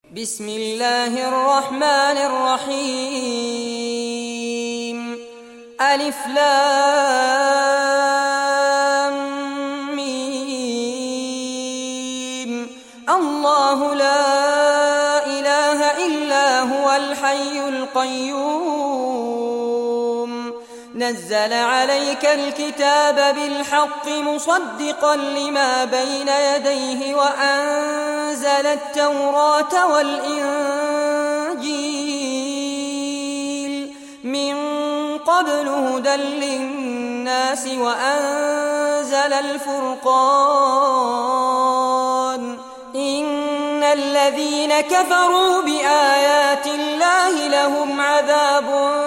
بسم الله الرحمن الرحيم. ألف لام ميم. الله لا إله إلا هو الحي القيوم نزل عليك الكتاب بالحق مصدقا لما بين يديه وأنزل التوراة والإنجيل من قبل هدى للناس وأنزل الفرقان إن الذين كفروا بآيات الله لهم عذاب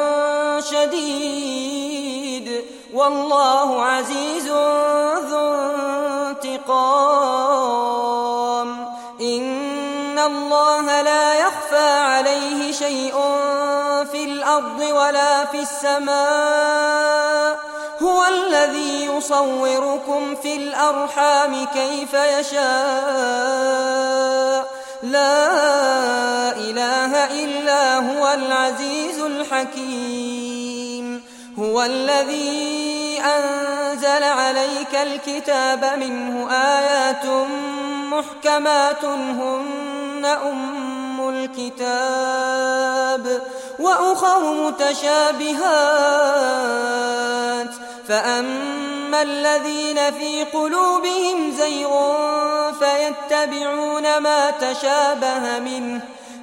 شديد والله عزيز ذو انتقام. إن الله لا يخفى عليه شيء في الأرض ولا في السماء هو الذي يصوركم في الأرحام كيف يشاء لا إله إلا هو العزيز الحكيم. هو الذي أنزل عليك الكتاب منه آيات محكمات هن أم الكتاب وأخر متشابهات فأما الذين في قلوبهم زيغ فيتبعون ما تشابه منه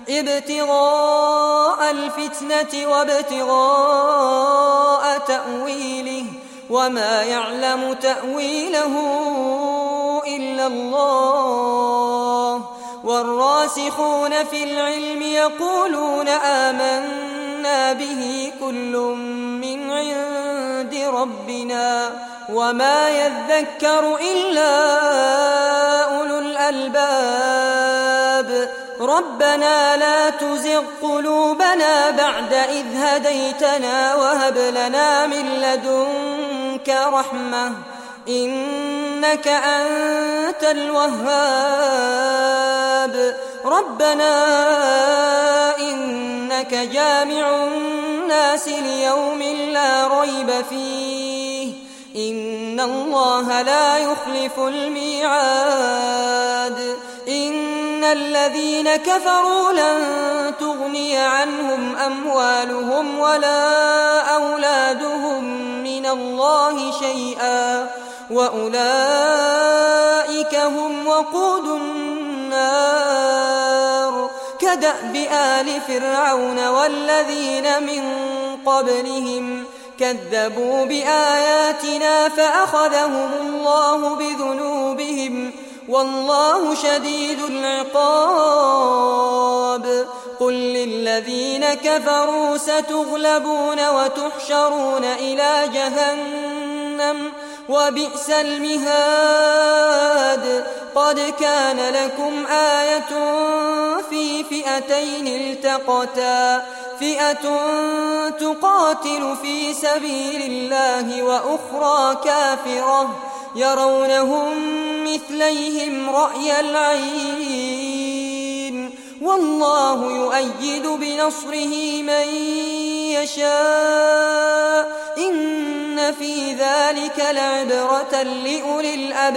ابتغاء الفتنة وابتغاء تأويله وما يعلم تأويله إلا الله والراسخون في العلم يقولون آمنا به كل من عند ربنا وما يذكر إلا أولو الألباب. ربنا لا تزغ قلوبنا بعد إذ هديتنا وهب لنا من لدنك رحمة إنك أنت الوهاب. ربنا إنك جامع الناس ليوم لا ريب فيه إن الله لا يخلف الميعاد. إن الذين كفروا لن تغني عنهم أموالهم ولا أولادهم من الله شيئا وأولئك هم وقود النار كدأب آل فرعون والذين من قبلهم كذبوا بآياتنا فأخذهم الله بذنوبهم والله شديد العقاب. قل للذين كفروا ستغلبون وتحشرون إلى جهنم وبئس المهاد. قد كان لكم آية في فئتين التقتا فئة تقاتل في سبيل الله وأخرى كافرة يرونهم مثليهم رأي العين والله يؤيد بنصره من يشاء إن في ذلك لعبرة لأولي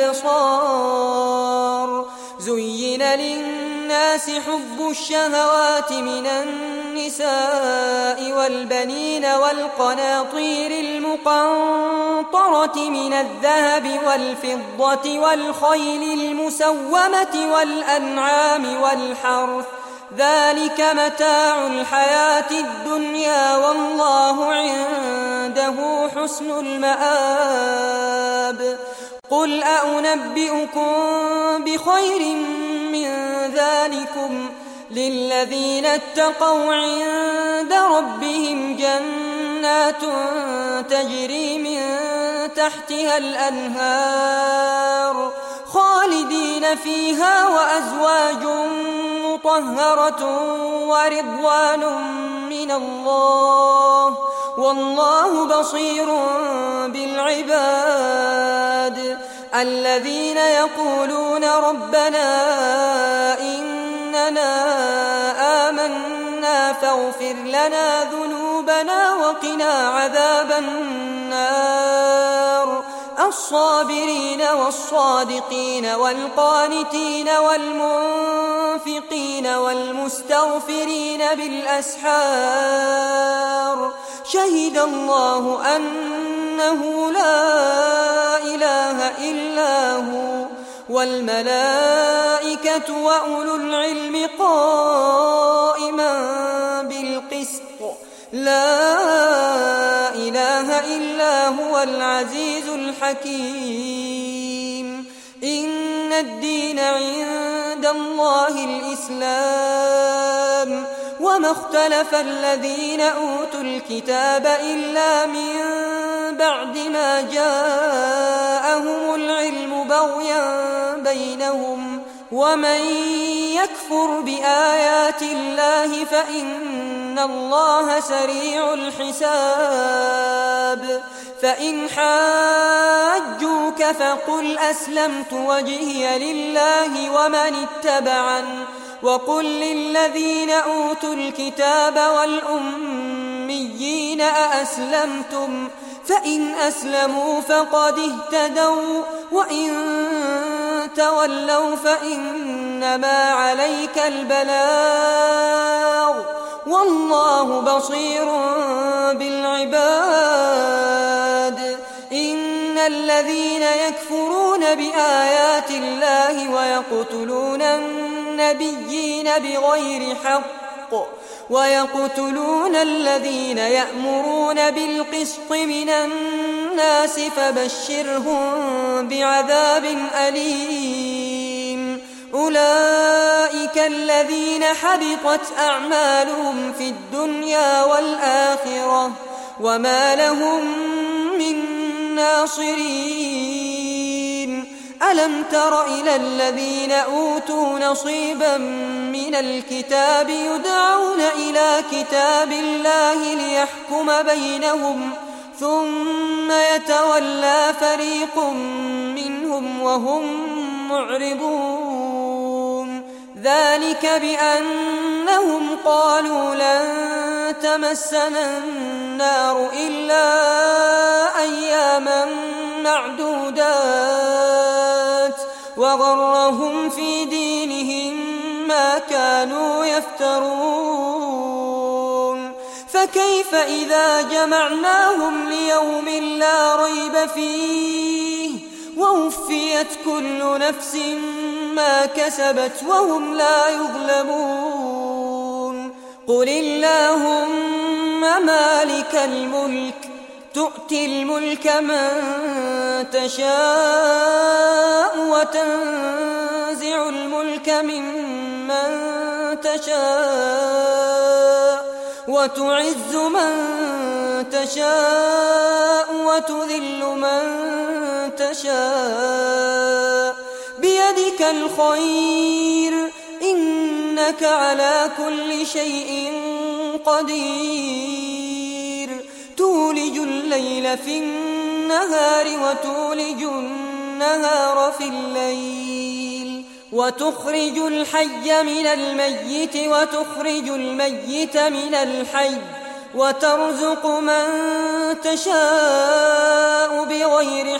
الأبصار. زين للناس حب الشهوات من النساء والبنين والقناطير المقنطرة من الذهب والفضة والخيل المسومة والأنعام والحرث ذلك متاع الحياة الدنيا والله عنده حسن المآب. قل أنبئكم بخير من ذلكم للذين اتقوا عند ربهم جنات تجري من تحتها الأنهار خالدين فيها وأزواج مطهرة ورضوان من الله والله بصير بالعباد. الذين يقولون ربنا إننا فاغفر لنا ذنوبنا وقنا عذاب النار. الصابرين والصادقين والقانتين والمنفقين والمستغفرين بالأسحار. شهد الله أنه لا إله إلا هو والملائكة وأولو العلم قائما بالقسط. لا إله إلا هو العزيز الحكيم. إن الدين عند الله الإسلام وما اختلف الذين أوتوا الكتاب إلا من بعد ما جاءهم العلم بغيا بينهم. ومن يكفر بآيات الله فإن الله سريع الحساب. فإن حاجوك فقل أسلمت وجهي لله ومن اتبعن وقل للذين أوتوا الكتاب والأميين أأسلمتم فإن أسلموا فقد اهتدوا وإن تولوا فإنما عليك البلاغ والله بصير بالعباد. إن الذين يكفرون بآيات الله ويقتلون النبيين بغير حق ويقتلون الذين يأمرون بالقسط من الناس فبشرهم بعذاب أليم. أولئك الذين حبطت أعمالهم في الدنيا والآخرة وما لهم من ناصرين. ألم تر إلى الذين أوتوا نصيبا من الكتاب يدعون إلى كتاب الله ليحكم بينهم ثم يتولى فريق منهم وهم معرضون. ذلك بأنهم قالوا لن تمسنا النار إلا أياما معدودات وغرهم في دينهم ما كانوا يفترون. فكيف إذا جمعناهم ليوم لا ريب فيه ووفيت كل نفس ما كسبت وهم لا يظلمون. قل اللهم مالك الملك تؤتي الملك من تشاء وتنزع الملك ممن تشاء وتعز من تشاء وتذل من تشاء بيدك الخير إنك على كل شيء قدير. تولج الليل في النهار وتولج النهار في الليل وتخرج الحي من الميت وتخرج الميت من الحي وترزق من تشاء بغير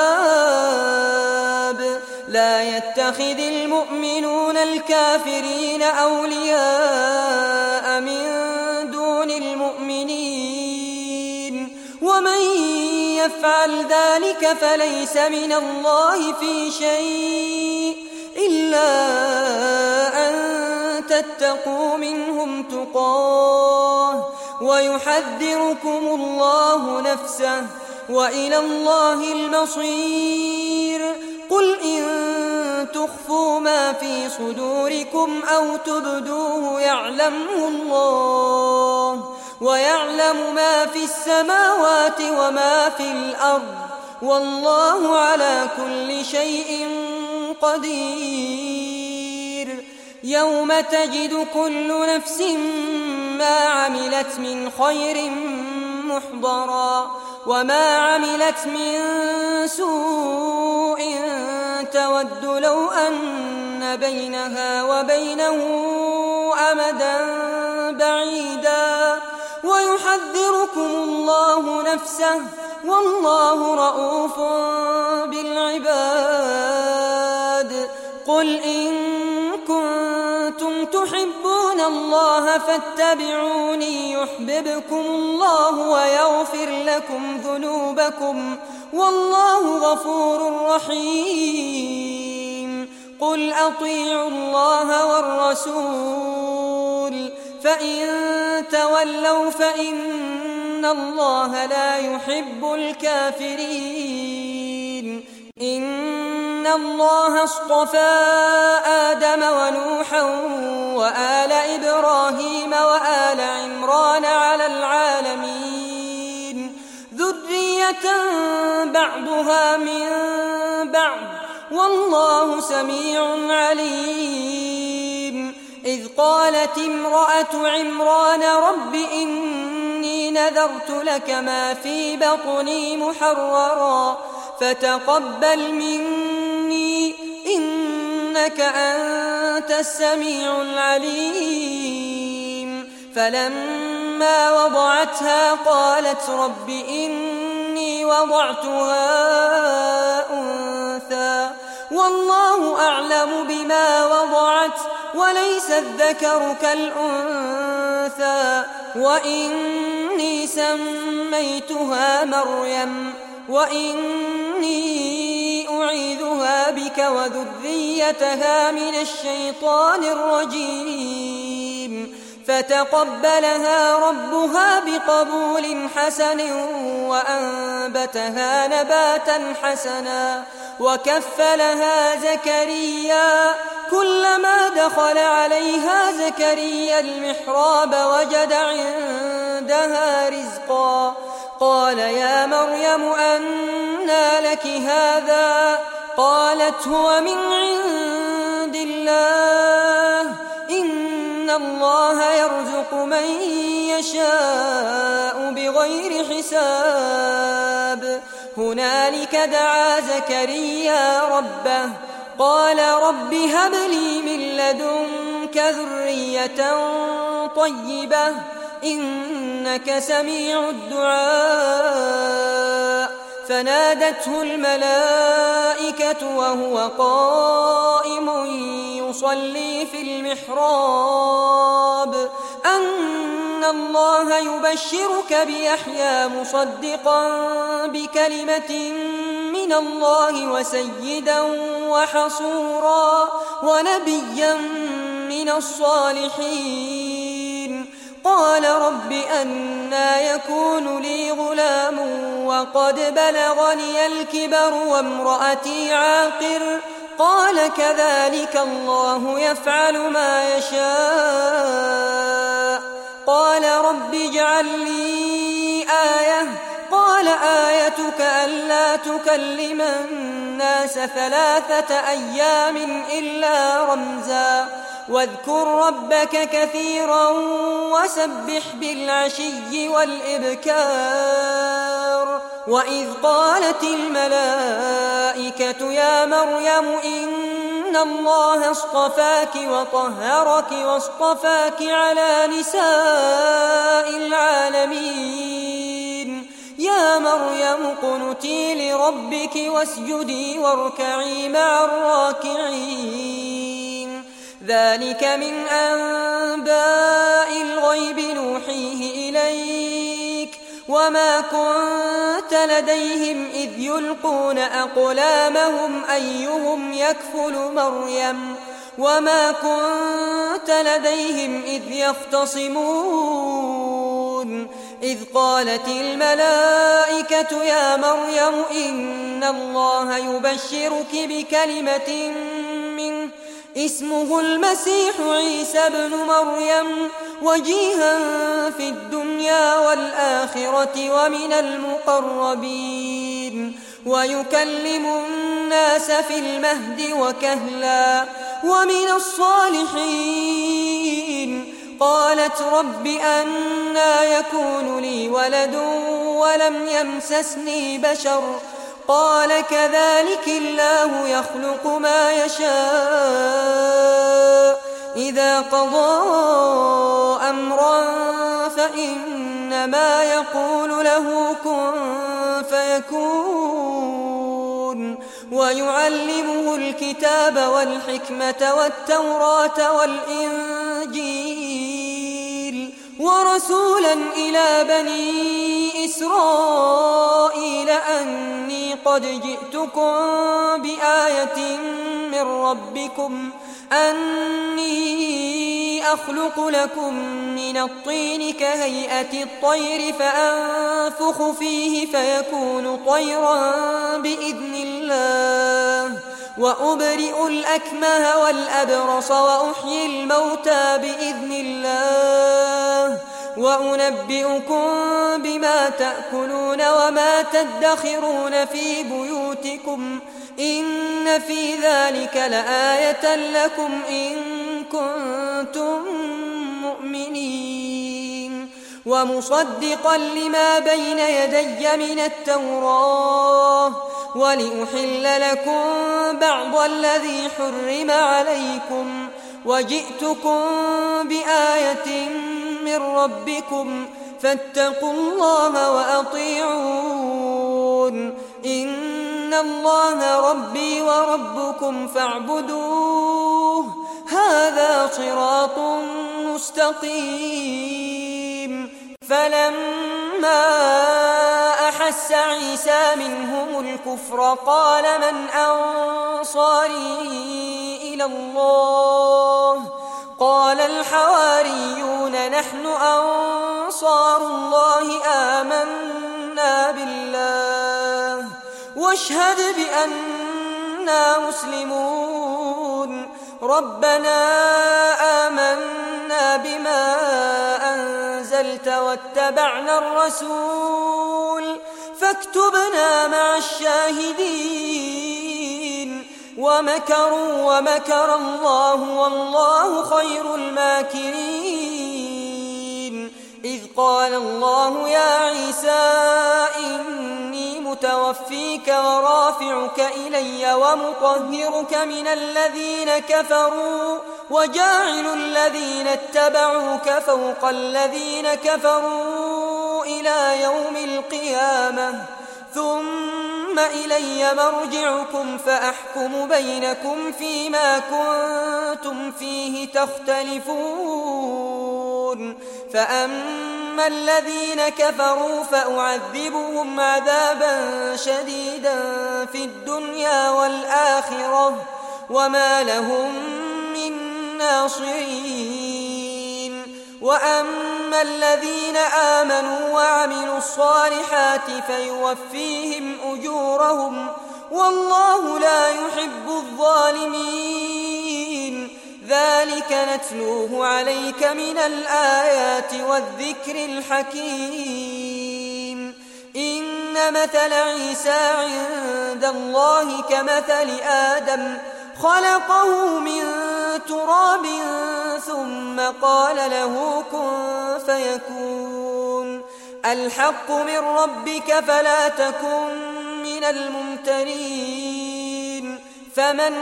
حساب. لا يتخذ المؤمنون الكافرين أولياء من دون المؤمنين ومن يفعل ذلك فليس من الله في شيء إلا أن تتقوا منهم تقاه ويحذركم الله نفسه وإلى الله المصير. قل إن تخفوا ما في صدوركم أو تبدوه يعلمه الله ويعلم ما في السماوات وما في الأرض والله على كل شيء قدير. يوم تجد كل نفس ما عملت من خير محضرا وما عملت من سوء تود لو أن بينها وبينه أمدا بعيدا يحذركم الله نفسه والله رءوف بالعباد. قل إن كنتم تحبون الله فاتبعوني يحببكم الله ويغفر لكم ذنوبكم والله غفور رحيم. قل أطيعوا الله والرسول فإن تولوا فإن الله لا يحب الكافرين. إن الله اصطفى آدم ونوحا وآل إبراهيم وآل عمران على العالمين ذرية بعضها من بعض والله سميع عليم. إذ قالت امرأة عمران رب إني نذرت لك ما في بطني محررا فتقبل مني إنك أنت السميع العليم. فلما وضعتها قالت رب إني وضعتها أنثى والله أعلم بما وضعت وليس الذكر كالأنثى وإني سميتها مريم وإني أعيذها بك وذريتها من الشيطان الرجيم. فتقبلها ربها بقبول حسن وأنبتها نباتا حسنا وكفلها زكريا. كلما دخل عليها زكريا المحراب وجد عندها رزقا قال يا مريم أنى لك هذا؟ قالت هو من عند الله إن الله يرزق من يشاء بغير حساب. هنالك دعا زكريا ربه قال رب هب لي من لدنك ذرية طيبة إنك سميع الدعاء. فنادته الملائكة وهو قائم يصلي في المحراب أن الله يبشرك بيحيى مصدقا بكلمة من الله وسيدا وحصورا ونبيا من الصالحين. قال رب أنى يكون لي غلام وقد بلغني الكبر وامرأتي عاقر؟ قال كذلك الله يفعل ما يشاء. قال رب اجعل لي آية. قال آيتك ألا تكلم الناس 3 أيام إلا رمزا واذكر ربك كثيرا وسبح بالعشي والإبكار. وإذ قالت الملائكة يا مريم إن الله اصطفاك وطهرك واصطفاك على نساء العالمين يا مريم اقنتي لربك واسجدي واركعي مع الراكعين. ذلك من أنباء الغيب نوحيه إليك وما كنت لديهم إذ يلقون أقلامهم أيهم يكفل مريم وما كنت لديهم إذ يختصمون. إذ قالت الملائكة يا مريم إن الله يبشرك بكلمة منه اسمه المسيح عيسى ابن مريم وجيها في الدنيا والآخرة ومن المقربين ويكلم الناس في المهد وكهلا ومن الصالحين. قالت رب أنى يكون لي ولد ولم يمسسني بشر؟ قال كذلك الله يخلق ما يشاء إذا قضى أمرا فإنما إنما يقول له كن فيكون ويعلمه الكتاب والحكمة والتوراة والإنجيل ورسولا إلى بني إسرائيل أني قد جئتكم بآية من ربكم أني أخلق لكم من الطين كهيئة الطير فأنفخ فيه فيكون طيرا بإذن الله وأبرئ الأكمه والأبرص وأحيي الموتى بإذن الله وأنبئكم بما تأكلون وما تدخرون في بيوتكم إن في ذلك لآية لكم إن كنتم مؤمنين ومصدقا لما بين يدي من التوراة ولأحل لكم بعض الذي حرم عليكم وجئتكم بآية من ربكم فاتقوا الله وأطيعون إن الله ربي وربكم فاعبدوه هذا صراط مستقيم فلما أحس عيسى منهم الكفر قال من أنصاري إلى الله قال الحواريون نحن أنصار الله آمنا بالله واشهد بأننا مسلمون ربنا آمنا بما أنزلت واتبعنا الرسول فاكتبنا مع الشاهدين ومكروا ومكر الله والله خير الماكرين إذ قال الله يا عيسى إني متوفيك ورافعك إلي ومطهرك من الذين كفروا وجاعل الذين اتبعوك فوق الذين كفروا إلى يوم القيامة ثم إلي مرجعكم فأحكم بينكم فيما كنتم فيه تختلفون فأما الذين كفروا فأعذبهم عذابا شديدا في الدنيا والآخرة وما لهم من ناصرين وأما الذين آمنوا وعملوا الصالحات فيوفيهم أجورهم والله لا يحب الظالمين ذلك نتلوه عليك من الآيات والذكر الحكيم إن مثل عيسى عند الله كمثل آدم خلقه من تراب ثم قال له كن فيكون الحق من ربك فلا تكن من الممترين فمن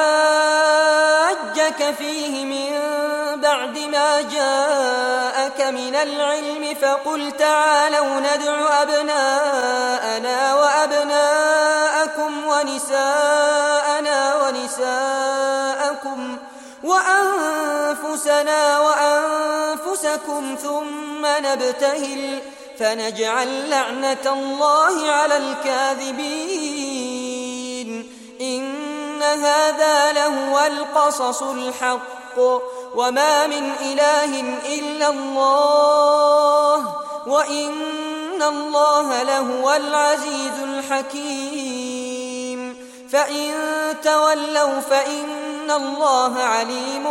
حاجك فيه من بعد ما جاءك من العلم فقل تعالوا ندع أبناءنا وأبناءكم ونساءنا ونساءكم وأنفسنا وأنفسكم ثم نبتهل فنجعل لعنة الله على الكاذبين إن هذا لهو القصص الحق وما من إله إلا الله وإن الله لهو العزيز الحكيم فإن تولوا فإن الله عليم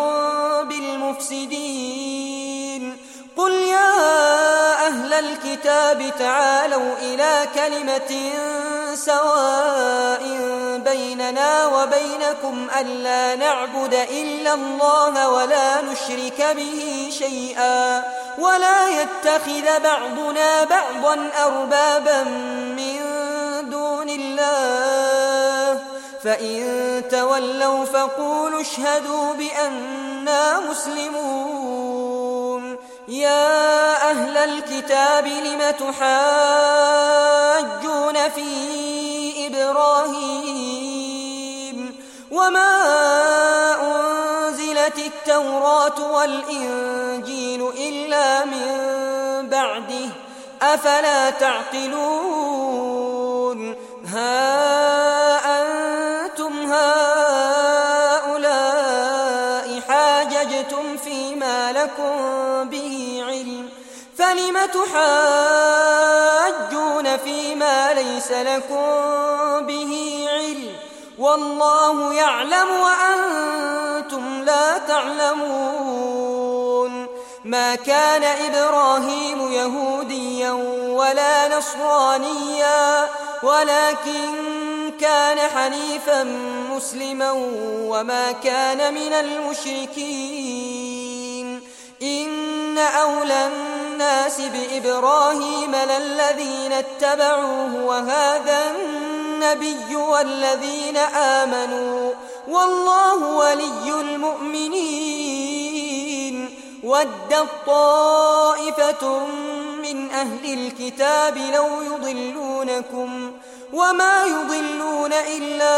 بالمفسدين قل يا أهل الكتاب تعالوا إلى كلمة سواء بيننا وبينكم ألا نعبد إلا الله ولا نشرك به شيئا ولا يتخذ بعضنا بعضا أربابا من دون الله فإن تولوا فقولوا اشهدوا بأننا مسلمون يا أهل الكتاب لم تحاجون في إبراهيم وما أنزلت التوراة والإنجيل إلا من بعده أفلا تعقلون ها أنتم هؤلاء حاججتم فيما لكم به علم فلم تحاجون فيما ليس لكم به علم والله يعلم وأنتم لا تعلمون ما كان إبراهيم يهوديا ولا نصرانيا ولكن كان حنيفا مسلما وما كان من المشركين إن أولى الناس بإبراهيم للذين اتبعوه وهذا النبي والذين آمنوا والله ولي المؤمنين ودت طائفة من أهل الكتاب لو يضلونكم وما يضلون إلا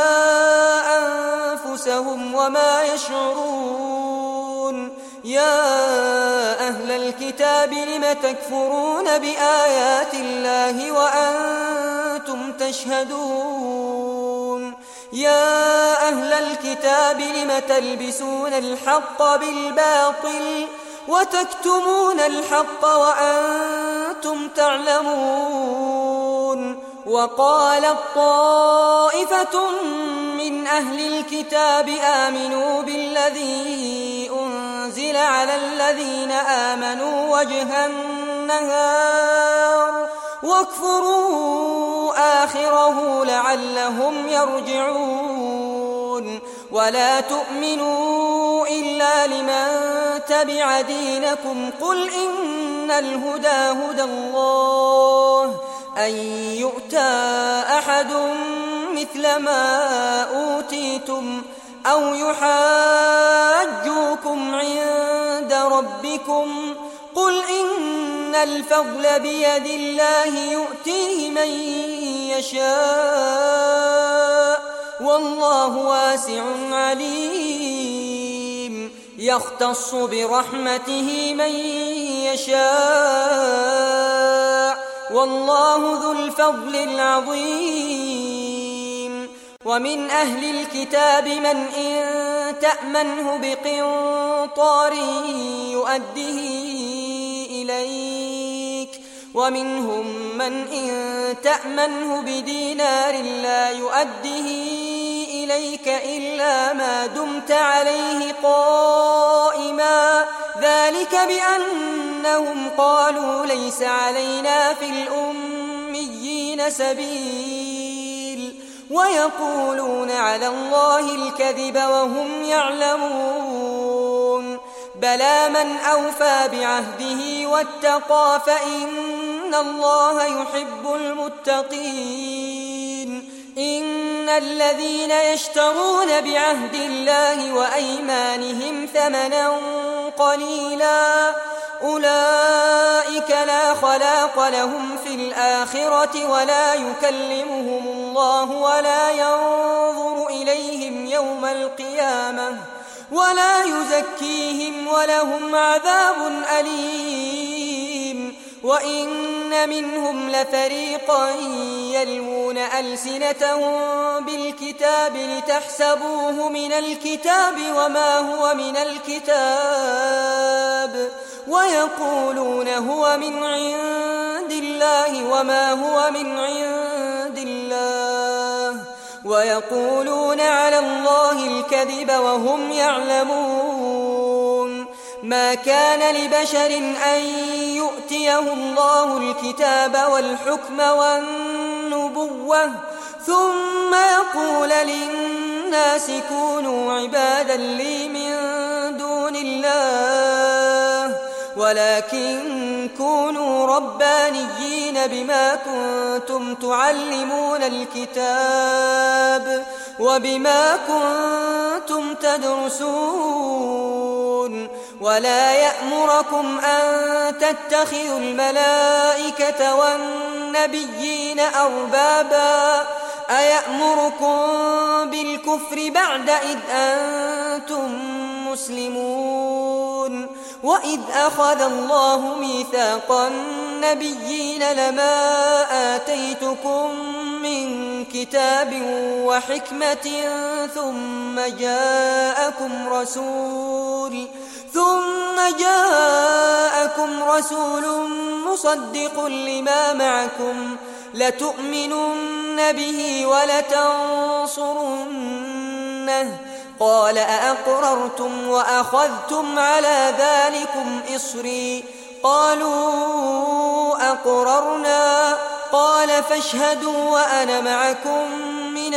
أنفسهم وما يشعرون يا أهل الكتاب لم تكفرون بآيات الله وأنتم تشهدون يا أهل الكتاب لم تلبسون الحق بالباطل وتكتمون الحق وأنتم تعلمون وقالت طائفة من أهل الكتاب آمنوا بالذي أنزل على الذين آمنوا وجه النهار واكفروا آخره لعلهم يرجعون ولا تؤمنوا إلا لمن تبع دينكم قل إن الهدى هدى الله أن يؤتى أحد مثل ما أوتيتم أو يحاجوكم عند ربكم قل إن الفضل بيد الله يؤتيه من يشاء والله واسع عليم يختص برحمته من يشاء والله ذو الفضل العظيم ومن أهل الكتاب من إن تأمنه بقنطار يؤده إليك ومنهم من إن تأمنه بدينار لا يؤده إليك إلا ما دمت عليه قائما ذلك بأنهم قالوا ليس علينا في الأميين سبيل ويقولون على الله الكذب وهم يعلمون بلى من أوفى بعهده واتقى فإن الله يحب المتقين إن الذين يشترون بعهد الله وأيمانهم ثمنا قليلا أولئك لا خلاق لهم في الآخرة ولا يكلمهم الله ولا ينظر إليهم يوم القيامة ولا يزكيهم ولهم عذاب أليم وإن منهم لفريقا يلوون ألسنتهم بالكتاب لتحسبوه من الكتاب وما هو من الكتاب ويقولون هو من عند الله وما هو من عند الله ويقولون على الله الكذب وهم يعلمون ما كان لبشر أن يؤتيه الله الكتاب والحكم والنبوة ثم يقول للناس كونوا عبادا لي من دون الله ولكن كونوا ربانيين بما كنتم تعلمون الكتاب وبما كنتم تدرسون ولا يأمركم أن تتخذوا الملائكة والنبيين أربابا أيأمركم بالكفر بعد إذ أنتم مسلمون وإذ أخذ الله ميثاق النبيين لما آتيتكم من كتاب وحكمة ثم جاءكم رسول مصدق لما معكم لتؤمنن به ولتنصرنه قال أأقررتم وأخذتم على ذلكم إصري قالوا أقررنا قال فاشهدوا وأنا معكم من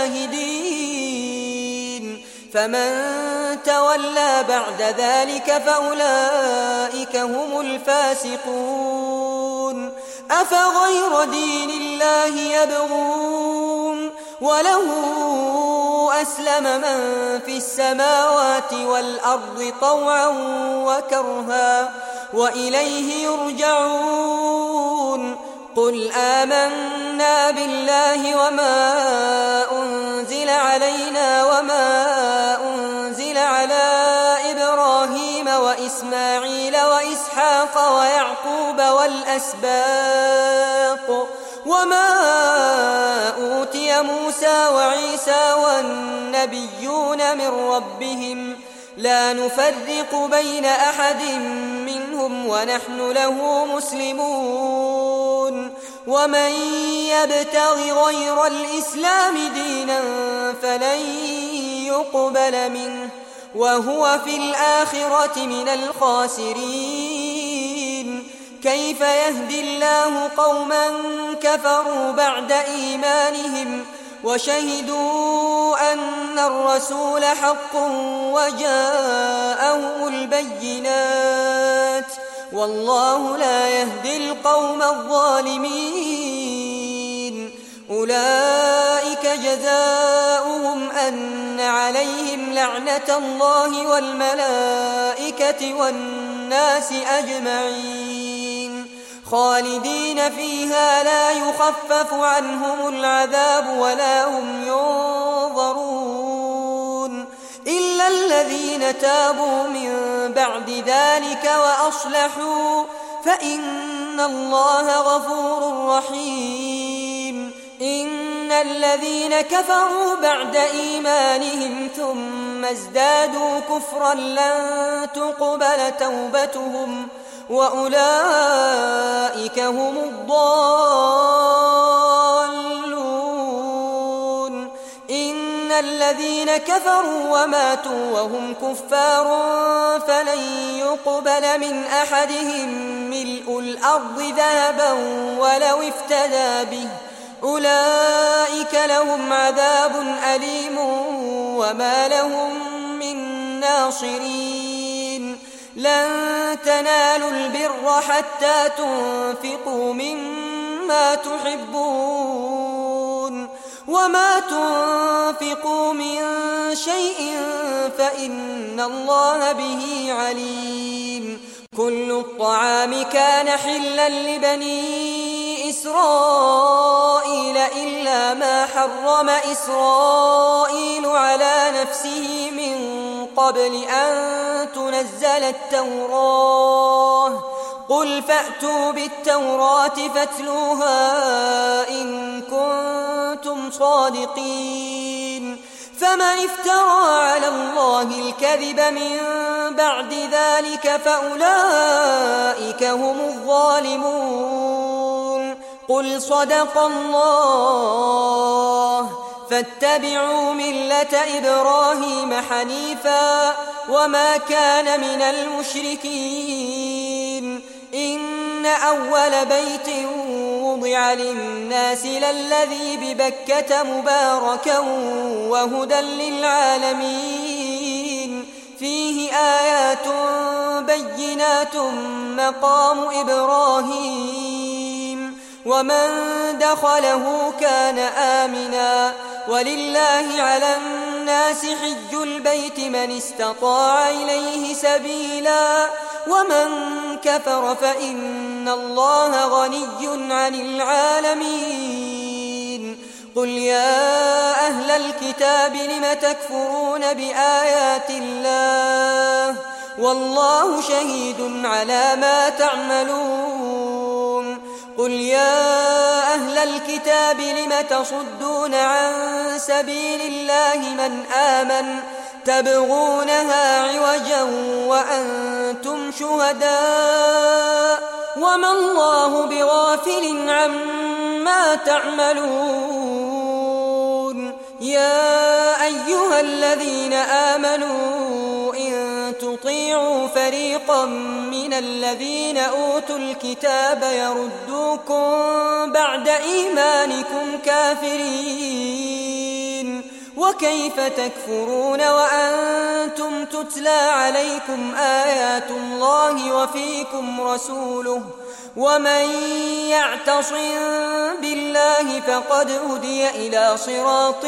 الشاهدين فمن تولى بعد ذلك فأولئك هم الفاسقون أفغير دين الله يبغون وله أسلم من في السماوات والأرض طوعا وكرها وإليه يرجعون قل آمنا بالله وما أنزل علينا وما أنزل على إبراهيم وإسماعيل وإسحاق ويعقوب والأسباط وما أوتي موسى وعيسى والنبيون من ربهم لا نفرق بين أحد منهم ونحن له مسلمون ومن يبتغ غير الإسلام دينا فلن يقبل منه وهو في الآخرة من الخاسرين كيف يهدي الله قوما كفروا بعد إيمانهم وشهدوا أن الرسول حق وجاءهم البينات والله لا يهدي القوم الظالمين أولئك جزاؤهم أن عليهم لعنة الله والملائكة والناس أجمعين خالدين فيها لا يخفف عنهم العذاب ولا هم ينظرون إلا الذين تابوا من بعد ذلك وأصلحوا فإن الله غفور رحيم إن الذين كفروا بعد إيمانهم ثم ازدادوا كفرا لن تقبل توبتهم وأولئك هم الضالون إن الذين كفروا وماتوا وهم كفار فلن يقبل من أحدهم ملء الأرض ذهبا ولو افتدى به أولئك لهم عذاب أليم وما لهم من ناصرين لن تنالوا البر حتى تنفقوا مما تحبون وما تنفقوا من شيء فإن الله به عليم كل الطعام كان حلا لبني إسرائيل إلا ما حرم إسرائيل على نفسه من قبل أن تنزل التوراة قل فأتوا بالتوراة فاتلوها إن كنتم صادقين فمن افترى على الله الكذب من بعد ذلك فأولئك هم الظالمون قل صدق الله فاتبعوا ملة إبراهيم حنيفا وما كان من المشركين إن أول بيت وضع للناس للذي ببكة مباركا وهدى للعالمين فيه آيات بينات مقام إبراهيم ومن دخله كان آمنا ولله على الناس للناس حج البيت من استطاع إليه سبيلا ومن كفر فإن الله غني عن العالمين قل يا أهل الكتاب لم تكفرون بآيات الله والله شهيد على ما تعملون قل يا أهل الكتاب لم تصدون عن سبيل الله من آمن تبغونها عوجا وأنتم شهداء وما الله بغافل عما تعملون يا أيها الذين آمنوا إن تطيعوا فريقا من الذين أوتوا الكتاب يردوكم بعد إيمانكم كافرين وكيف تكفرون وأنتم تتلى عليكم آيات الله وفيكم رسوله ومن يعتصم بالله فقد هدي إلى صراط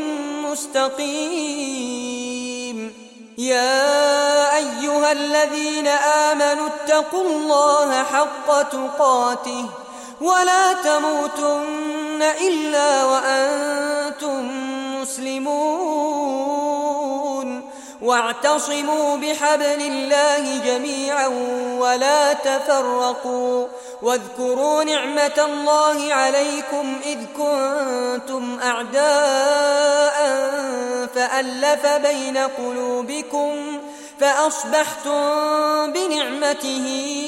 مستقيم يا أيها الذين آمنوا اتقوا الله حق تقاته ولا تموتن إلا وأنتم مسلمون واعتصموا بحبل الله جميعا ولا تفرقوا واذكروا نعمة الله عليكم إذ كنتم أعداء فألف بين قلوبكم فأصبحتم بنعمته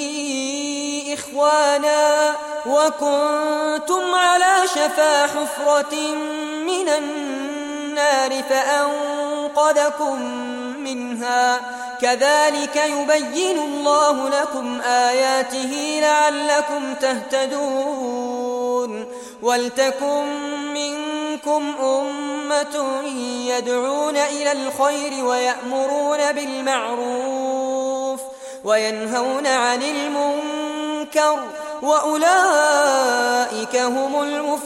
إخوانا وكنتم على شفا حفرة من النار فأنقذكم منها كذلك يبين الله لكم آياته لعلكم تهتدون ولتكن منكم أمة يدعون إلى الخير ويأمرون بالمعروف وينهون عن المنكر وأولئك هم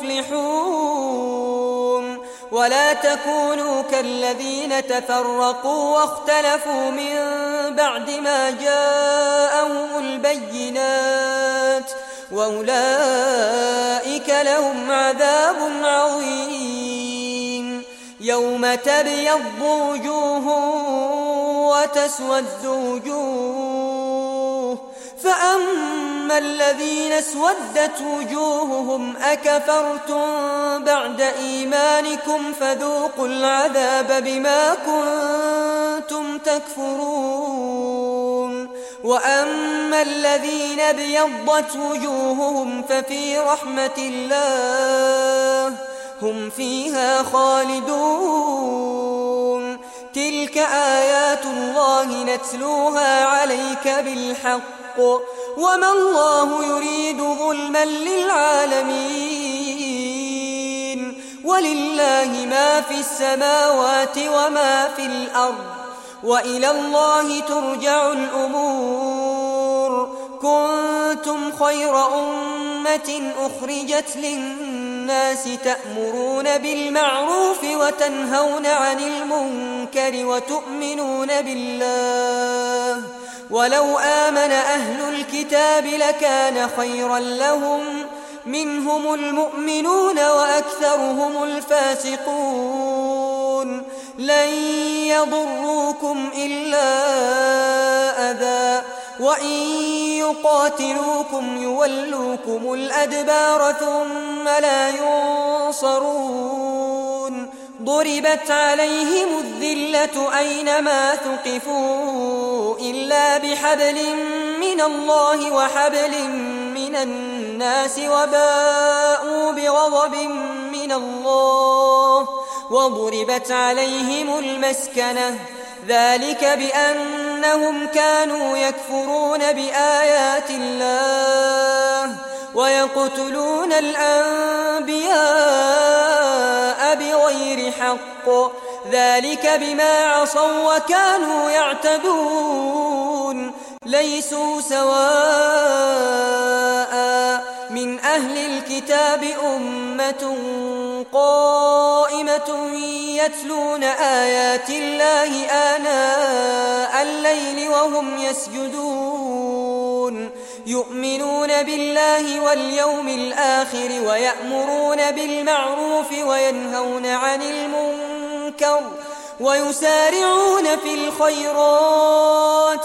المفلحون ولا تكونوا كالذين تفرقوا واختلفوا من بعد ما جاءهم البينات وأولئك لهم عذاب عظيم يوم تبيض وجوه وتسود وجوه فأما الذين اسودت وجوههم أكفرتم بعد إيمانكم فذوقوا العذاب بما كنتم تكفرون وأما الذين ابيضت وجوههم ففي رحمة الله هم فيها خالدون تلك آيات الله نتلوها عليك بالحق وما الله يريد ظلما للعالمين ولله ما في السماوات وما في الأرض وإلى الله ترجع الأمور كنتم خير أمة أخرجت للناس تأمرون بالمعروف وتنهون عن المنكر وتؤمنون بالله ولو آمن أهل الكتاب لكان خيرا لهم منهم المؤمنون وأكثرهم الفاسقون لن يضروكم إلا أذى وإن يقاتلوكم يولوكم الأدبار ثم لا ينصرون ضربت عليهم الذلة أينما ثقفوا إلا بحبل من الله وحبل من الناس وباءوا بغضب من الله وضربت عليهم المسكنة ذلك بأنهم كانوا يكفرون بآيات الله ويقتلون الأنبياء بغير حق ذلك بما عصوا وكانوا يعتدون ليسوا سواء من أهل الكتاب أمة قائمة يتلون آيات الله آناء الليل وهم يسجدون يؤمنون بالله واليوم الآخر ويأمرون بالمعروف وينهون عن المنكر ويسارعون في الخيرات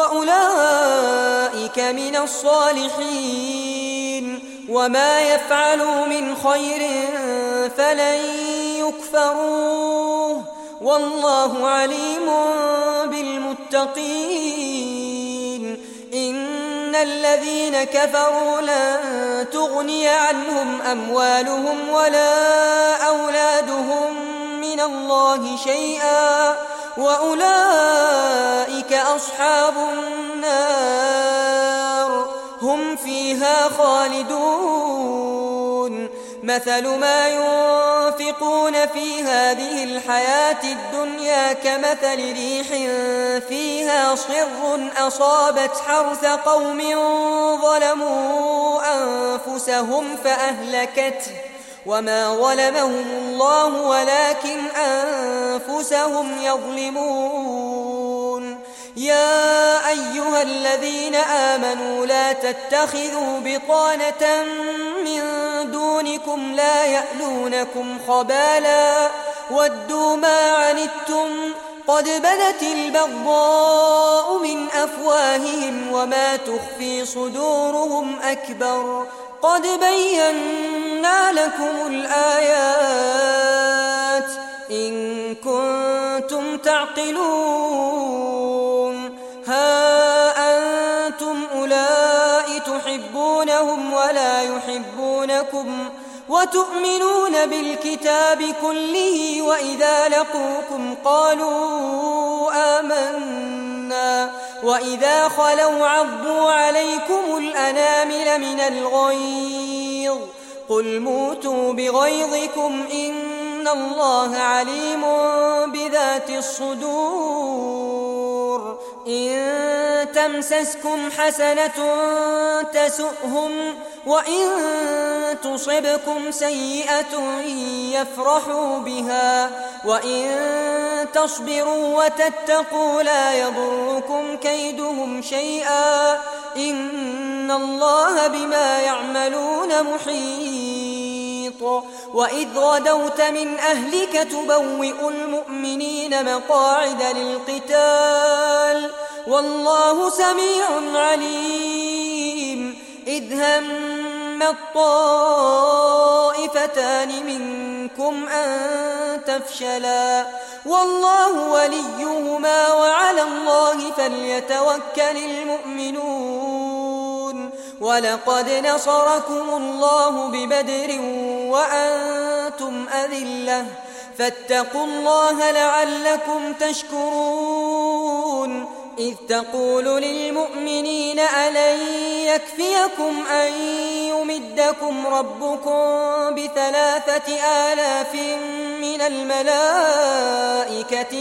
وأولئك من الصالحين وما يفعلوا من خير فلن يكفروه والله عليم بالمتقين إن الذين كفروا لن تغني عنهم أموالهم ولا أولادهم من الله شيئا وأولئك أصحاب النار هم فيها خالدون مثل ما ينفقون في هذه الحياة الدنيا كمثل ريح فيها صر أصابت حرث قوم ظلموا أنفسهم فأهلكته وما ظلمهم الله ولكن أنفسهم يظلمون يا أيها الذين آمنوا لا تتخذوا بطانة من دونكم لا يألونكم خبالا ودوا ما عنتم قد بدت البغضاء من أفواههم وما تخفي صدورهم أكبر قد بينا لكم الآيات إن كنتم تعقلون ها أنتم أولئك تحبونهم ولا يحبونكم وتؤمنون بالكتاب كله وإذا لقوكم قالوا آمنا وإذا خلوا عضوا عليكم الأنامل من الغيظ قل موتوا بغيظكم إن الله عليم بذات الصدور إن تمسسكم حسنة تسؤهم وإن تصبكم سيئة يفرحوا بها وإن تصبروا وتتقوا لا يضركم كيدهم شيئا إن الله بما يعملون محيط وإذ غدوت من أهلك تبوئ المؤمنين مقاعد للقتال والله سميع عليم إذ هم الطائفتان منكم أن تفشلا والله وليهما وعلى الله فليتوكل المؤمنون ولقد نصركم الله ببدر وأنتم أذلة فاتقوا الله لعلكم تشكرون إذ تقول للمؤمنين ألن يكفيكم أن يمدكم ربكم ب3,000 من الملائكة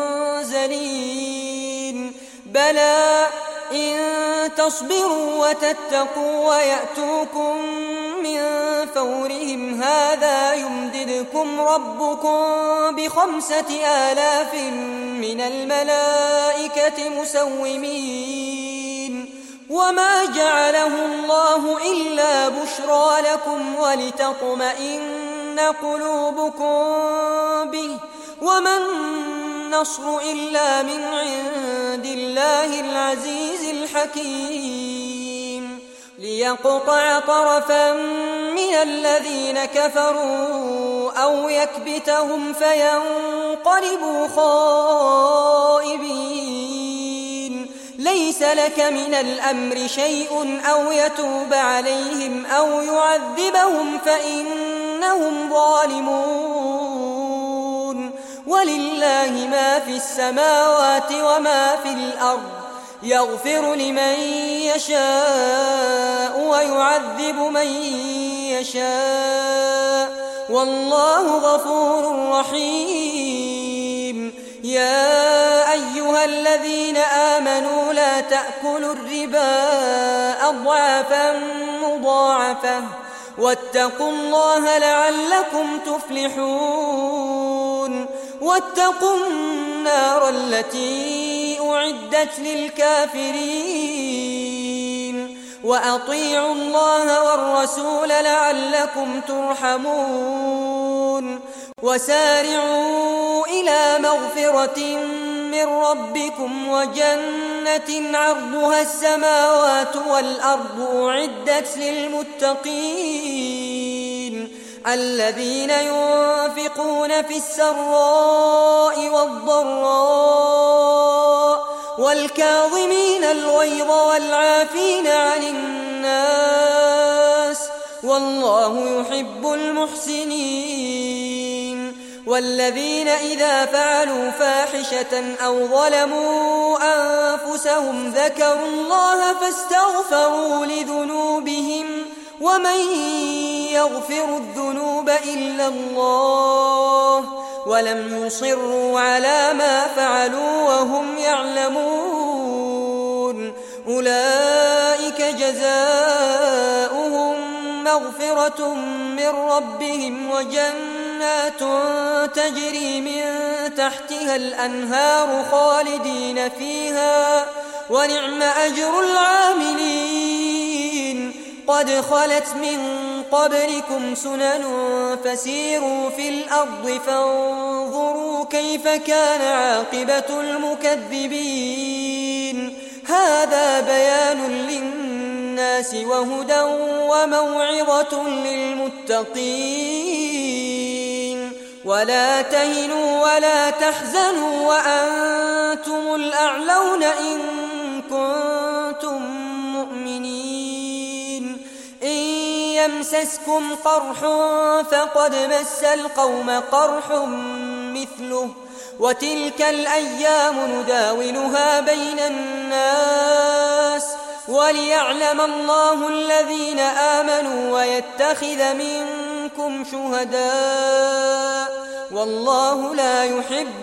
منزلين بلى إن تصبروا وتتقوا ويأتوكم من فورهم هذا يمددكم ربكم ب5,000 من الملائكة مسومين وما جعله الله إلا بشرى لكم ولتطمئن قلوبكم به وما النصر إلا من عند الله العزيز الحكيم ليقطع طرفا من الذين كفروا أو يكبتهم فينقلبوا خائبين ليس لك من الأمر شيء أو يتوب عليهم أو يعذبهم فإنهم ظالمون ولله ما في السماوات وما في الأرض يغفر لمن يشاء ويعذب من يشاء والله غفور رحيم يا أيها الذين آمنوا لا تأكلوا الربا أضعافا مضاعفة واتقوا الله لعلكم تفلحون واتقوا النار التي أعدت للكافرين وأطيعوا الله والرسول لعلكم ترحمون وسارعوا إلى مغفرة من ربكم وجنة عرضها السماوات والأرض أعدت للمتقين الذين ينفقون في السراء والضراء والكاظمين الغيظ والعافين عن الناس والله يحب المحسنين والذين إذا فعلوا فاحشة أو ظلموا أنفسهم ذكروا الله فاستغفروا لذنوبهم ومن يغفر الذنوب إلا الله ولم يصروا على ما فعلوا وهم يعلمون أولئك جزاؤهم مغفرة من ربهم وجنات تجري من تحتها الأنهار خالدين فيها ونعم أجر العاملين قد خلت من قبلكم سنن فسيروا في الأرض فانظروا كيف كان عاقبة المكذبين هذا بيان للناس وهدى وموعظة للمتقين ولا تهنوا ولا تحزنوا وأنتم الأعلون إن كنتم مؤمنين إن يمسسكم قرح فقد مس القوم قرح مثله وتلك الأيام نداولها بين الناس وليعلم الله الذين آمنوا ويتخذ منكم شهداء والله لا يحب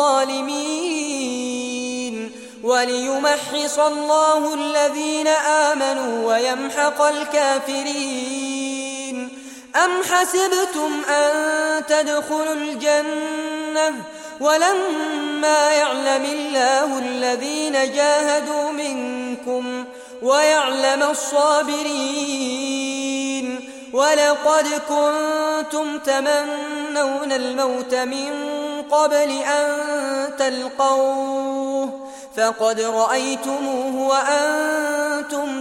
الظالمين وليمحص الله الذين آمنوا ويمحق الكافرين أم حسبتم أن تدخلوا الجنة ولما يعلم الله الذين جاهدوا منكم ويعلم الصابرين ولقد كنتم تمنون الموت من قبل أن تلقوه فقد رأيتموه وأنتم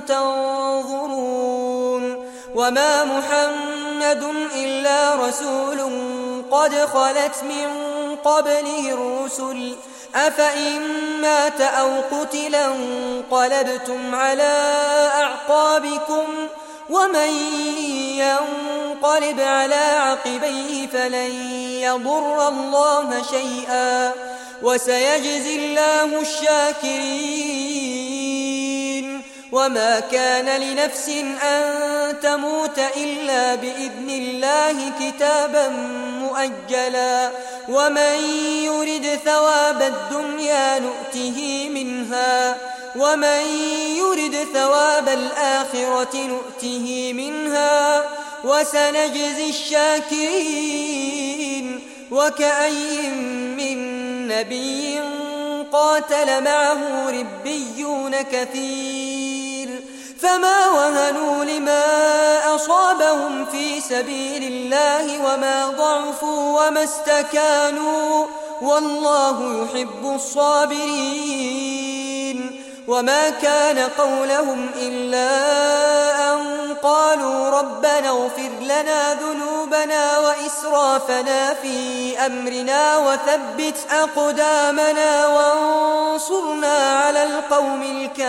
تنظرون وما محمد إلا رسول قد خلت من قبله الرسل أفإن مات أو قتلا انقلبتم على أعقابكم ومن ينقلب على عقبيه فلن يضر الله شيئا وسيجزي الله الشاكرين وما كان لنفس أن تموت إلا بإذن الله كتابا مؤجلا ومن يرد ثواب الدنيا نؤته منها ومن يرد ثواب الآخرة نؤته منها وسنجزي الشاكرين وكأي من نبي قاتل معه ربيون كثير فما وهنوا لما أصابهم في سبيل الله وما ضعفوا وما استكانوا والله يحب الصابرين وما كان قولهم إلا أن قالوا ربنا اغفر لنا ذنوبنا وإسرافنا في أمرنا وثبت أقدامنا وانصرنا على القوم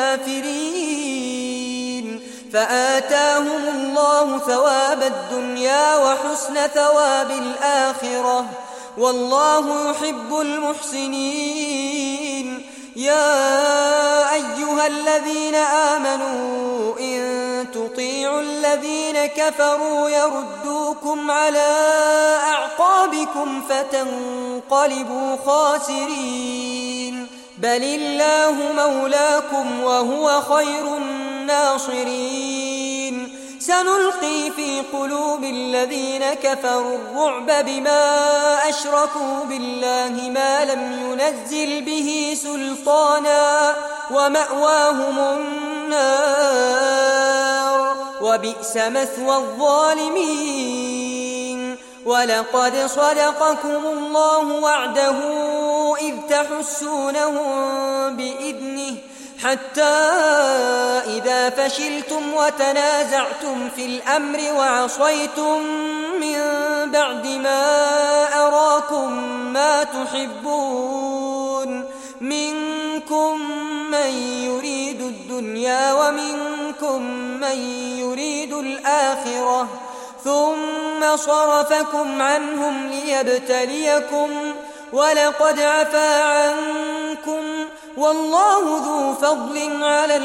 الكافرين فآتاهم الله ثواب الدنيا وحسن ثواب الآخرة والله يحب المحسنين يا أيها الذين آمنوا إن تطيعوا الذين كفروا يردوكم على أعقابكم فتنقلبوا خاسرين بل الله مولاكم وهو خير الناصرين سنلقي في قلوب الذين كفروا الرعب بما أشركوا بالله ما لم ينزل به سلطانا ومأواهم النار وبئس مثوى الظالمين. ولقد صدقكم الله وعده إذ تحسونهم بإذنه حتى إذا فشلتم وتنازعتم في الأمر وعصيتم من بعد ما أراكم ما تحبون منكم من يريد الدنيا ومنكم من يريد الآخرة ثم صرفكم عنهم ليبتليكم ولقد عفا عنكم والله ذو فضل على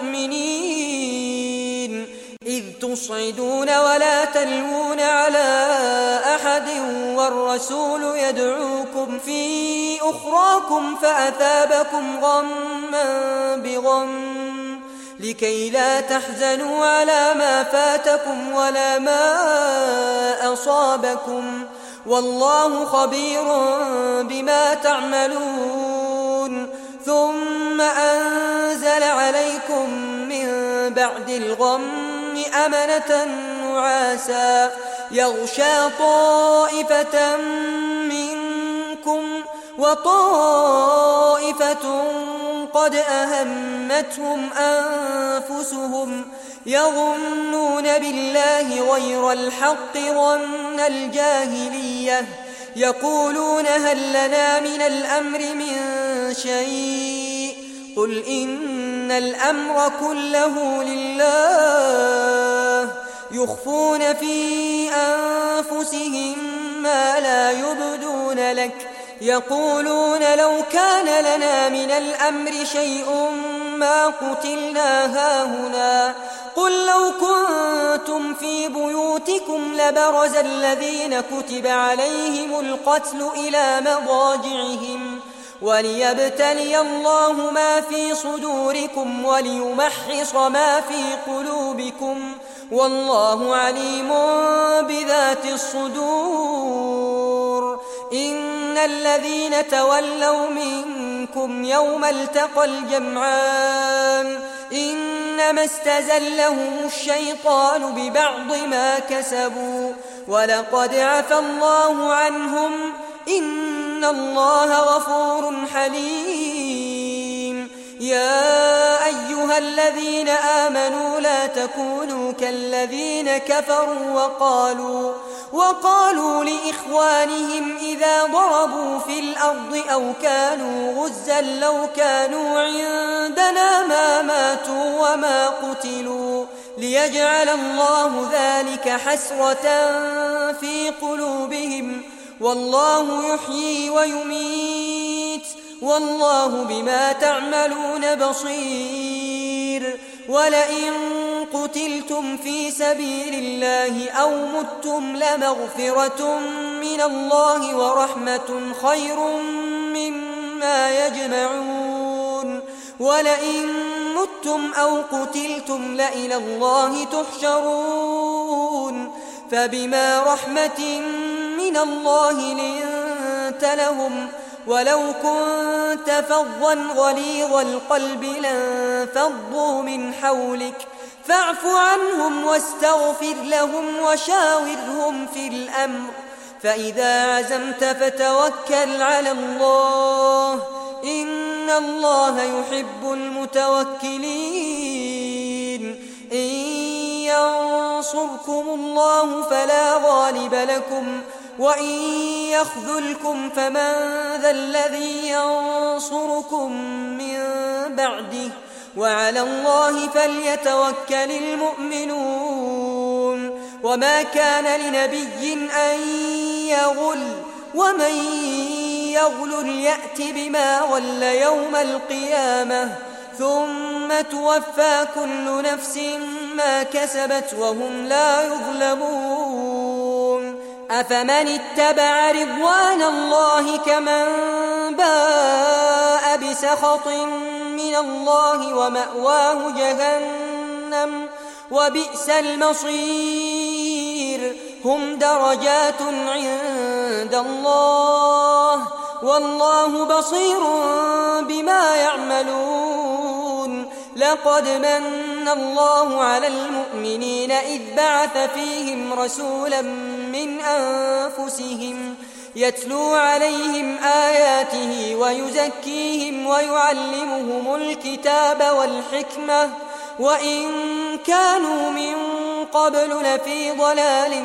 المؤمنين إذ تصعدون ولا تلوون على أحد والرسول يدعوكم في أخراكم فأثابكم غما بغم لكي لا تحزنوا على ما فاتكم ولا ما أصابكم والله خبير بما تعملون. ثم أنزل عليكم من بعد الغم أمنة نعاسا يغشى طائفة منكم وطائفة قد أهمتهم أنفسهم يظنون بالله غير الحق ظن الجاهلية يقولون هل لنا من الأمر من شيء قل إن الأمر كله لله يخفون في أنفسهم ما لا يبدون لك يقولون لو كان لنا من الأمر شيء ما قتلنا هاهنا قل لو كنتم في بيوتكم لبرز الذين كتب عليهم القتل إلى مضاجعهم وليبتلي الله ما في صدوركم وليمحص ما في قلوبكم والله عليم بذات الصدور. إن الذين تولوا منكم يوم التقى الجمعان إنما استزلهم الشيطان ببعض ما كسبوا ولقد عفا الله عنهم إن الله غفور حليم. يا أيها الذين آمنوا لا تكونوا كالذين كفروا وقالوا لإخوانهم إذا ضربوا في الأرض أو كانوا غزا لو كانوا عندنا ما ماتوا وما قتلوا ليجعل الله ذلك حسرة في قلوبهم والله يحيي ويميت والله بما تعملون بصير. ولئن قتلتم في سبيل الله أو متم لمغفرة من الله ورحمة خير مما يجمعون. ولئن متم أو قتلتم لإلى الله تحشرون فبما رحمة من الله لنت لهم ولو كنت فظا غليظ القلب لانفضوا من حولك فاعف عنهم واستغفر لهم وشاورهم في الأمر فإذا عزمت فتوكل على الله إن الله يحب المتوكلين. إن ينصركم الله فلا غالب لكم وإن يخذلكم فمن ذا الذي ينصركم من بعده وعلى الله فليتوكل المؤمنون. وما كان لنبي أن يغل ومن يغل يأت بما غل يوم القيامة ثم توفى كل نفس ما كسبت وهم لا يظلمون. أفمن اتبع رضوان الله كمن باء بسخط من الله ومأواه جهنم وبئس المصير هم درجات عند الله والله بصير بما يعملون لقد من الله على المؤمنين إذ بعث فيهم رسولا من أنفسهم يتلو عليهم آياته ويزكيهم ويعلمهم الكتاب والحكمة وإن كانوا من قبل لفي ضلال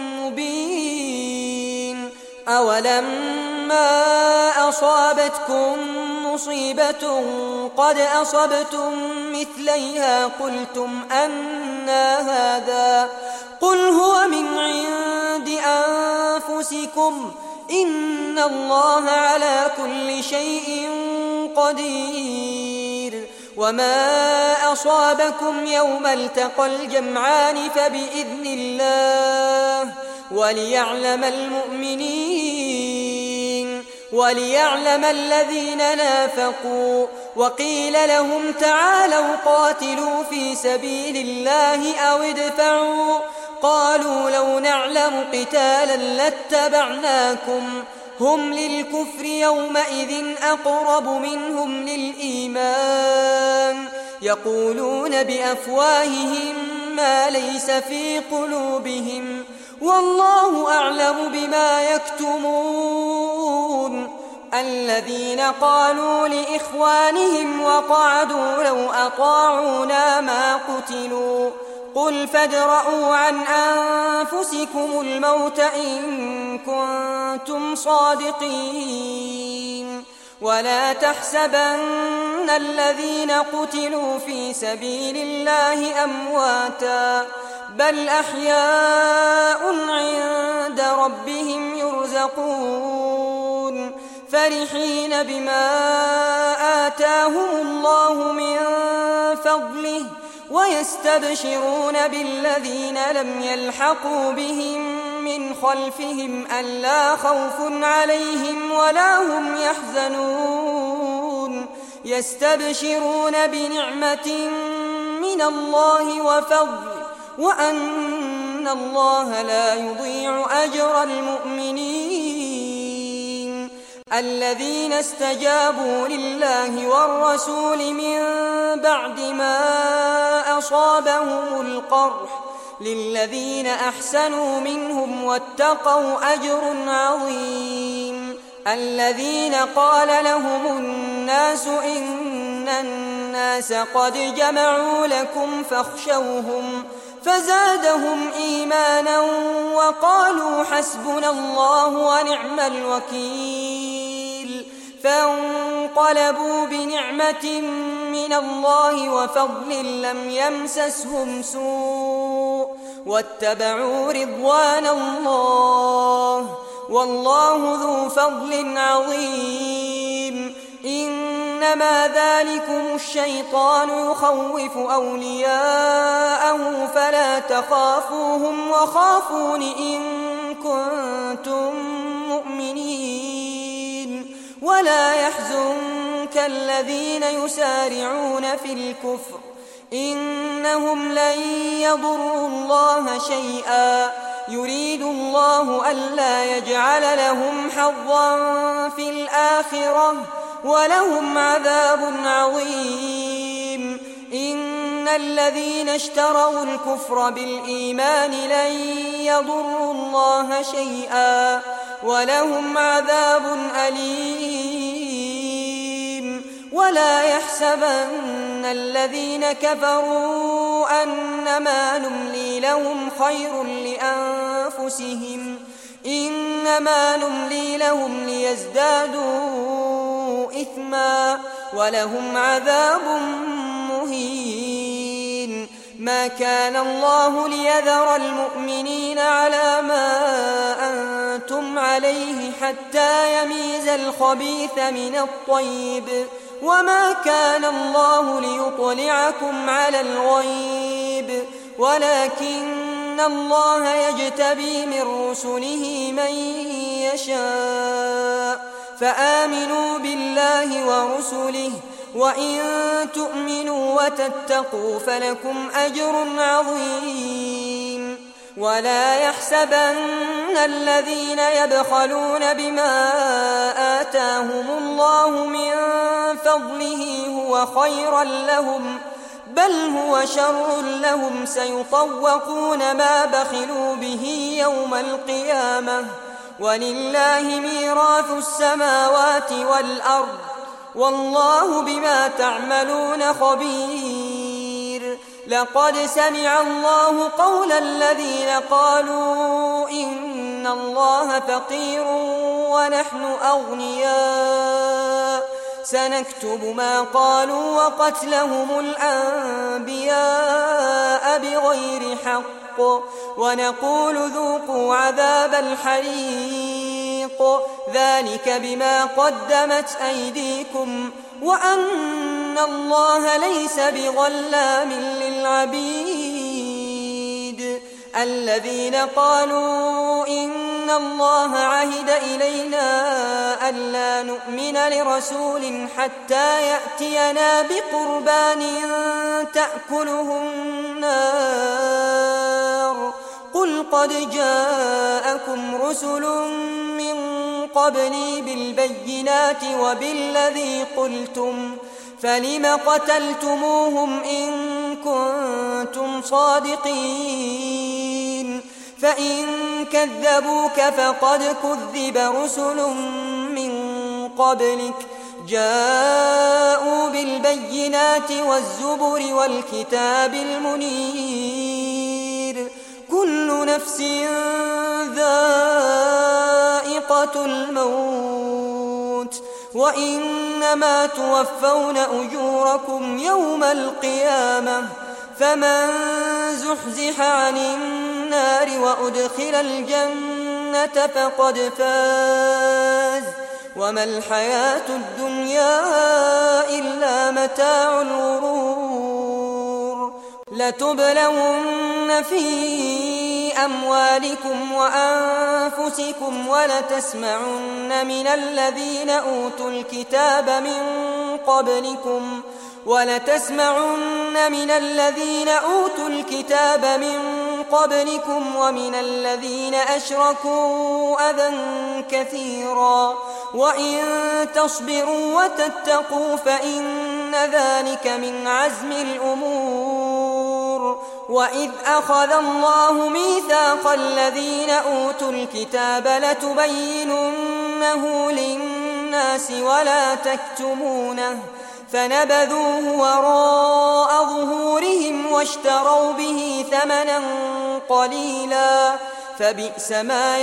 مبين أولما أصابتكم مصيبة قد أصبتم مثليها قلتم أنى هذا قل هو من عند أنفسكم إن الله على كل شيء قدير وما أصابكم يوم التقى الجمعان فبإذن الله وليعلم الذين نافقوا وقيل لهم تعالوا قاتلوا في سبيل الله أو ادفعوا قالوا لو نعلم قتالا لاتبعناكم هم للكفر يومئذ أقرب منهم للإيمان يقولون بأفواههم ما ليس في قلوبهم والله أعلم بما يكتمون الذين قالوا لإخوانهم وقعدوا لو أطاعونا ما قتلوا قل فادرءوا عن أنفسكم الموت إن كنتم صادقين ولا تحسبن الذين قتلوا في سبيل الله أمواتا بل أحياء عند ربهم يرزقون فرحين بما آتاهم الله من فضله ويستبشرون بالذين لم يلحقوا بهم من خلفهم ألا خوف عليهم ولا هم يحزنون يستبشرون بنعمة من الله وفضل وأن الله لا يضيع أجر المؤمنين الذين استجابوا لله والرسول من بعد ما أصابهم القرح للذين أحسنوا منهم واتقوا أجر عظيم الذين قال لهم الناس إن الناس قد جمعوا لكم فاخشوهم فزادهم إيمانا وقالوا حسبنا الله ونعم الوكيل فانقلبوا بنعمة من الله وفضل لم يمسسهم سوء واتبعوا رضوان الله والله ذو فضل عظيم إنما ذلكم الشيطان يخوف أولياءه فلا تخافوهم وخافون إن كنتم مؤمنين ولا يحزنك الذين يسارعون في الكفر إنهم لن يضروا الله شيئا يريد الله ألا يجعل لهم حظا في الآخرة ولهم عذاب عظيم إن الذين اشتروا الكفر بالإيمان لن يضروا الله شيئا ولهم عذاب أليم ولا يحسبن الذين كفروا أنما نملي لهم خير لأنفسهم إنما نملي لهم ليزدادوا إثما ولهم عذاب مهين ما كان الله ليذر المؤمنين على ما أنتم عليه حتى يميز الخبيث من الطيب وما كان الله ليطلعكم على الغيب ولكن الله يجتبي من رسله من يشاء فآمنوا بالله ورسله وإن تؤمنوا وتتقوا فلكم أجر عظيم ولا يحسبن الذين يبخلون بما آتاهم الله من فضله هو خيرا لهم بل هو شر لهم سيطوقون ما بخلوا به يوم القيامة ولله ميراث السماوات والأرض والله بما تعملون خبير. لقد سمع الله قول الذين قالوا إن الله فقير ونحن أغنياء سنكتب ما قالوا وقتلهم الأنبياء بغير حق ونقول ذوقوا عذاب الحريق ذلك بما قدمت أيديكم وأن الله ليس بظلام للعبيد. الذين قالوا إن الله عهد إلينا ألا نؤمن لرسول حتى يأتينا بقربان تأكله النار قل قد جاءكم رسل من قبلي بالبينات وبالذي قلتم فلم قتلتموهم إن كنتم صادقين فإن كذبوك فقد كذب رسل من قبلك جاءوا بالبينات والزبر والكتاب المنير كل نفس ذائقة الموت وإنما توفون أجوركم يوم القيامة فمن زحزح عن النار وأدخل الجنة فقد فاز وما الحياة الدنيا إلا متاع الغرور. لتبلون في أموالكم وأنفسكم ولتسمعن من الذين أوتوا الكتاب من قبلكم ومن الذين أشركوا أذى كثيرا وإن تصبروا وتتقوا فإن ذلك من عزم الأمور. وإذ أخذ الله ميثاق الذين أوتوا الكتاب لتبيننه للناس ولا تكتمونه فنبذوه وراء ظهورهم واشتروا به ثمنا قليلا فبئس ما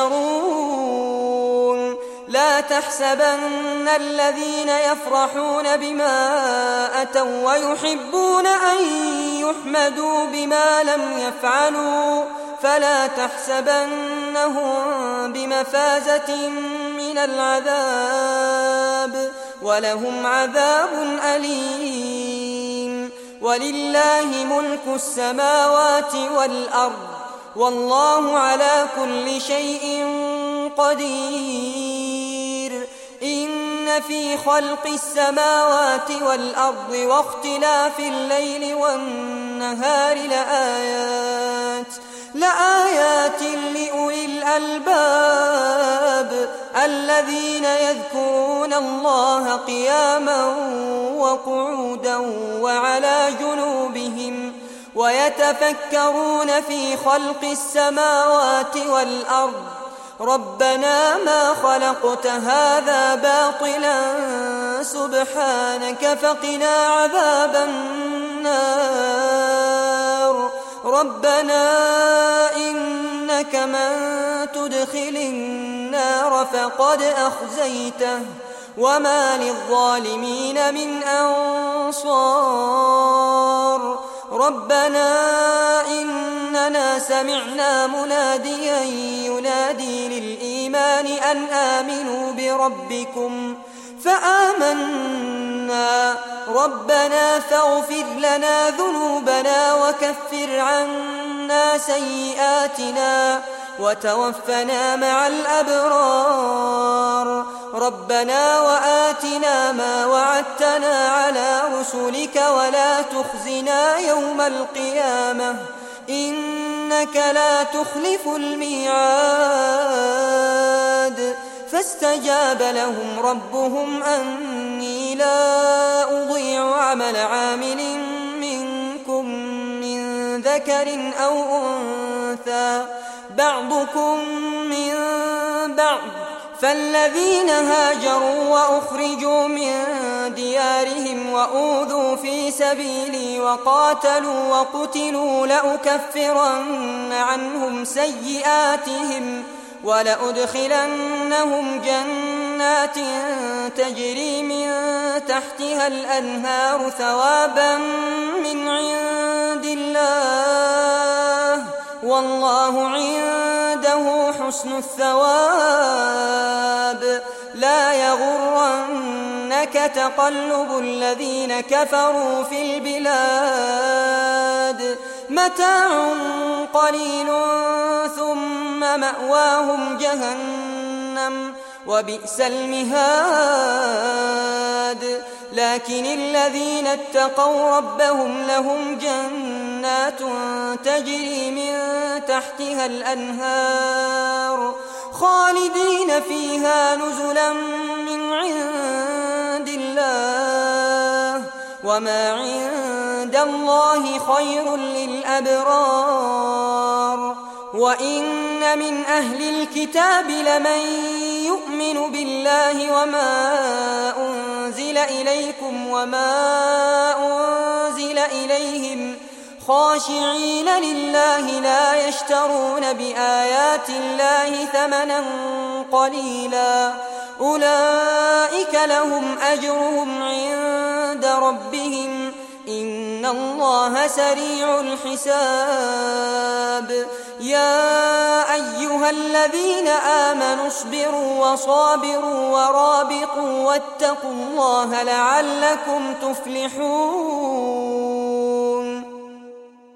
يشترون. لا تحسبن الذين يفرحون بما أتوا ويحبون أن يحمدوا بما لم يفعلوا فلا تحسبنهم بمفازة من العذاب ولهم عذاب أليم. ولله ملك السماوات والأرض والله على كل شيء قدير. إن في خلق السماوات والأرض واختلاف الليل والنهار لآيات لأولي الألباب الذين يذكرون الله قياما وقعودا وعلى جنوبهم ويتفكرون في خلق السماوات والأرض ربنا ما خلقت هذا باطلا سبحانك فقنا عذاب النار. ربنا إنك من تدخل النار فقد أخزيته وما للظالمين من أنصار. ربنا إننا سمعنا مناديا ينادي للإيمان أن آمنوا بربكم فآمنا ربنا فاغفر لنا ذنوبنا وكفر عنا سيئاتنا وتوفنا مع الأبرار. ربنا وآتنا ما وعدتنا على رسلك ولا تخزنا يوم القيامة إنك لا تخلف الميعاد فاستجاب لهم ربهم أني لا أضيع عمل عامل منكم من ذكر أو أنثى بعضكم من بعض فالذين هاجروا وأخرجوا من ديارهم وأوذوا في سبيلي وقاتلوا وقتلوا لأكفرن عنهم سيئاتهم ولأدخلنهم جنات تجري من تحتها الأنهار ثوابا من عند الله والله عنده حسن الثواب لا يغرنك تقلب الذين كفروا في البلاد متاع قليل ثم مأواهم جهنم وبئس المهاد لكن الذين اتقوا ربهم لهم جنات تجري من تحتها الأنهار خالدين فيها نزلا من عند الله وما عند الله خير للأبرار وإن من أهل الكتاب لمن يؤمن بالله وما أنزل إليكم وما أنزل إليهم خاشعين لله لا يشترون بآيات الله ثمنا قليلا أولئك لهم أجرهم عند ربهم إن الله سريع الحساب يا أيها الذين آمنوا اصبروا وصابروا ورابطوا واتقوا الله لعلكم تفلحون